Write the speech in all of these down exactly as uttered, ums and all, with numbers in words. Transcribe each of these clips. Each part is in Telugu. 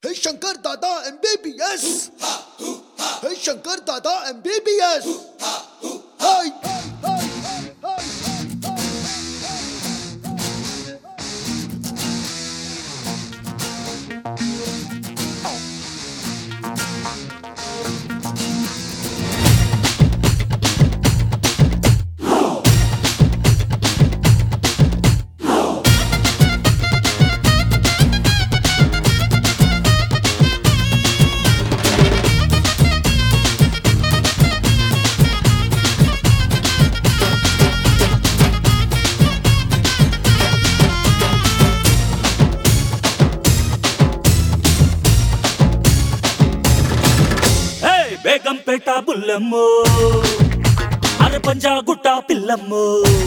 Hey Shankar Dada M B B S. Hey Shankar Dada M B B S. Hey. Begumpet బుల్లమ్మో అరే పంజాగుట్ట పిల్లమ్మో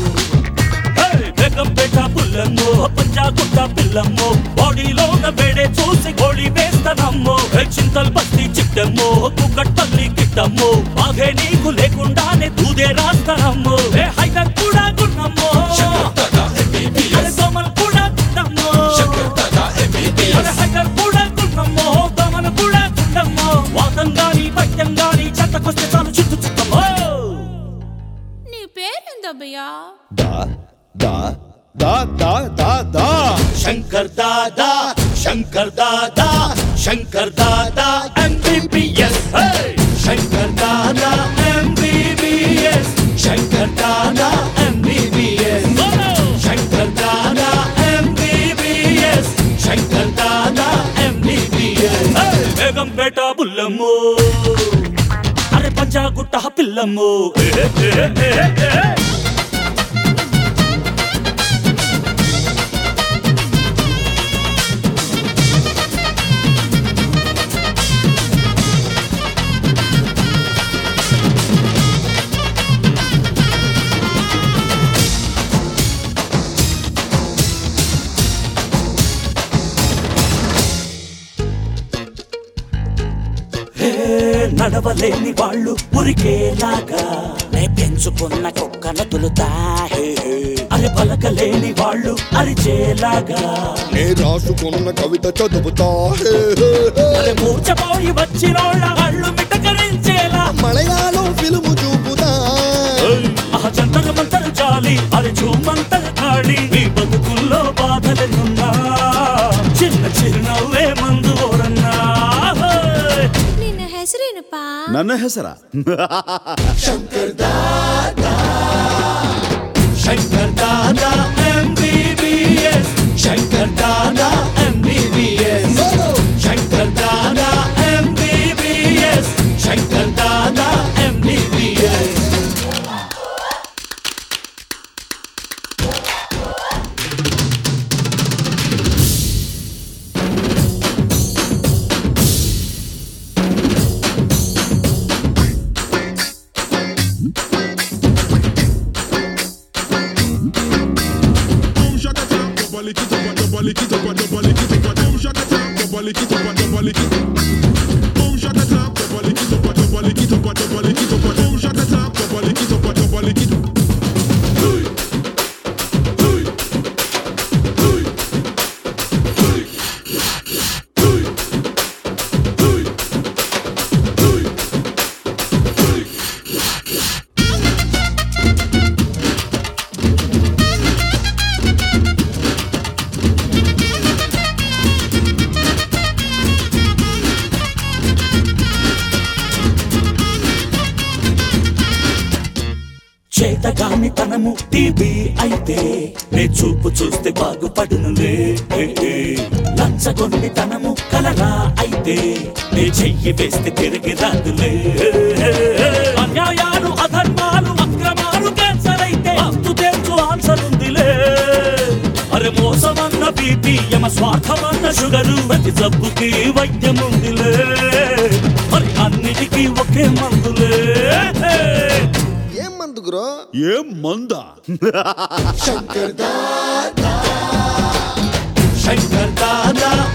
బేగంపేట బుల్లమ్మో పంజాగుట్ట పిల్లమ్మో బాడీలోన వేడే చూసి గోళీ వేస్తానమ్మో చింతల్ బస్తీ చిట్టమ్మో కుక్కట్పల్లి కిట్టమ్మో బాగే నీకు లేకుండానే దూదే రాస్తానమ్మో హైదర్ కూడా గున్నమ్మో దోమలు కూడా గున్నమ్మో హైదర్ కూడా గున్నమ్మో దోమలు కూడా గున్నమ్మో వాతంగాని పట్యంగాని చెత్తకొస్తే చాలు చుట్టూ చుట్టమ్మో నీ పేరేందబ్బయ్యా? Da da da da da da. Shankar Dada Shankar Dada Shankar Dada MBBS Shankar Dada MBBS Shankar Dada MBBS Shankar Dada MBBS Shankar Dada MBBS Begumpet బుల్లమ్మో అరే పంజాగుట్ట పిల్లమ్మో నడవలేని వాళ్ళు ఉరికేలాగా నే పెంచుకున్న కుక్కను తులుతా అరే పలకలేని వాళ్ళు అరిచేలాగా నే రాసుకున్న కవిత చదువుతా. అరే మూర్చపోయి వచ్చినోళ్ళ అళ్ళు మిటకరించేలా మలయాళం ఫిల్ము చూపుతా. ఆ జంతరు మంతరు జాలి అరే చూమంతరు ఖాళీ నీ బతుకుల్లో బాధలున్నా చిన్న చిరునవ్వే మందు ఓరన్నా నిన్న ಹೆಸರೇನಪ್ಪಾ? ನನ್ನ ಹೆಸರ Shankar Dada Shankar Dada MBBS Shankar Dada MBBS Shankar Dada MBBS Shankar Dada MBBS చేతగాని తనము టీబీ అయితే నే చూపు చూస్తే బాగుపడునులే లంచగొండి తనము కలరా అయితే నే చెయ్యి వేస్తే తిరిగి రాదులే అన్యాయాలు అధర్మాలు అక్రమాలు క్యాన్సర్ అయితే అంతు తెలుసు ఆన్సర్ ఉందిలే అరే మోసమన్న బీపీ యమ స్వార్థమన్న షుగరు ప్రతి జబ్బుకి వైద్యం ఉందిలే మరి అన్నిటికీ ఒకే మందులే ఏం మందు గురో? ఏం మందా? శంకర్ దాదా శంకర్ దాదా